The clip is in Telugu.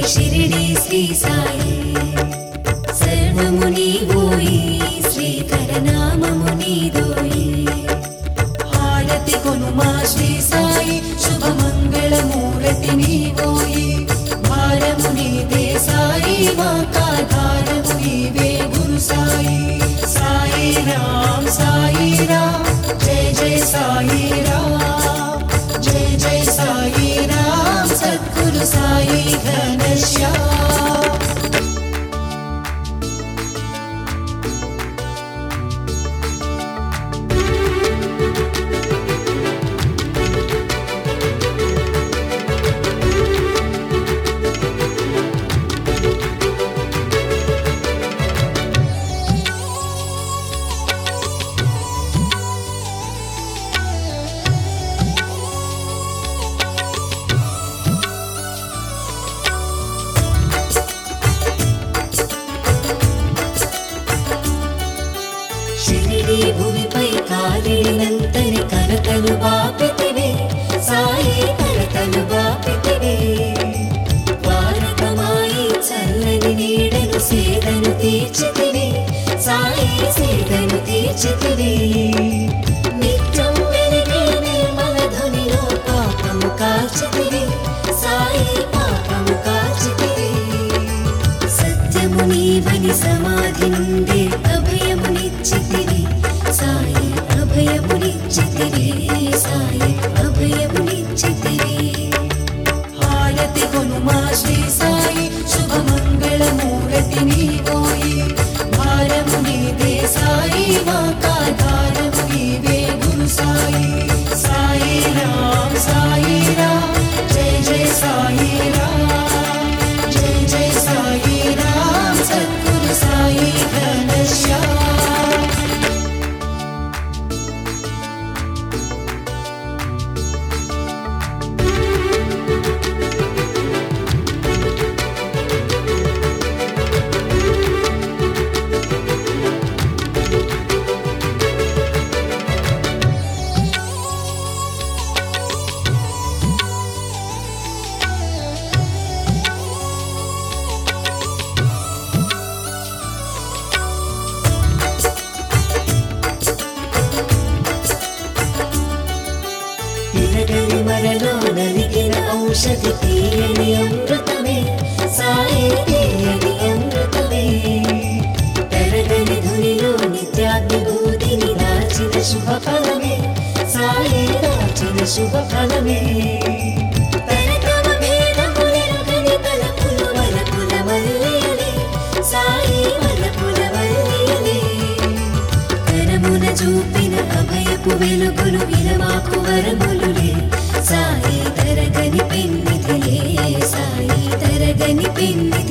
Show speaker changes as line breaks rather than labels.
షిరిడి శ్రీ సాయి సర్వము నీవోయి శ్రీకర నామము నీదోయి హారతి కొనుమా శ్రీ సాయి శుభ మంగళ మూర్తి నీవోయి భారము నీదే సాయి మా కాధారము నీవే గురు సాయి సాయి రామ్ జయ జయ సాయి రామ్ జయ జయ సాయి రామ్ సద్గురు సాయి ఘనశ్యామ్ భూమిపై కాలినంతని కరతలు బాపితివే సాయి కరతలు బాపితివే వారకమాయి చల్లని నీడను సేదను తీర్చితివే సాయి సేదను తీర్చితివే నిత్యం వెలిగే నిర్మల ధ్వనిలో పాపము కాల్చితివే సాయి పాపము కాల్చితివే సత్యము నీవని సమాధి నుండి అభయమునిచ్చితివే సాయి అభయమునిచ్చితివే సాయి అభయమునిచ్చితివే హారతి కొనుమా శ్రీ సాయి శుభ మంగళ మూర్తి నీవోయి భారము నీదే సాయి మా కాధారము నీవే గురు సాయి సాయి రామ్ జయ జయ సాయి రామ్ జయ జయ సాయి రామ్ సద్గురు సాయి ఘనశ్యామ్ మరలో నలిగిన ఔషధి తీయని అమృతమే సాయి తీయని అమృతమే తరగని ధునిలో నిత్యాగ్నిభూతిని దాచిన శుభ ఫలమే సాయి దాచిన శుభ ఫలమే తరగమ భేదములెరుగని తలపులు వలపుల వల్లియలే సాయి వలపుల వల్లియలే కరమున చూపిన అభయపు వెలుగులు విరమాకు వరములులే సాయి తరగని పెన్నిధిలే సాయి తరగని పెన్నిధి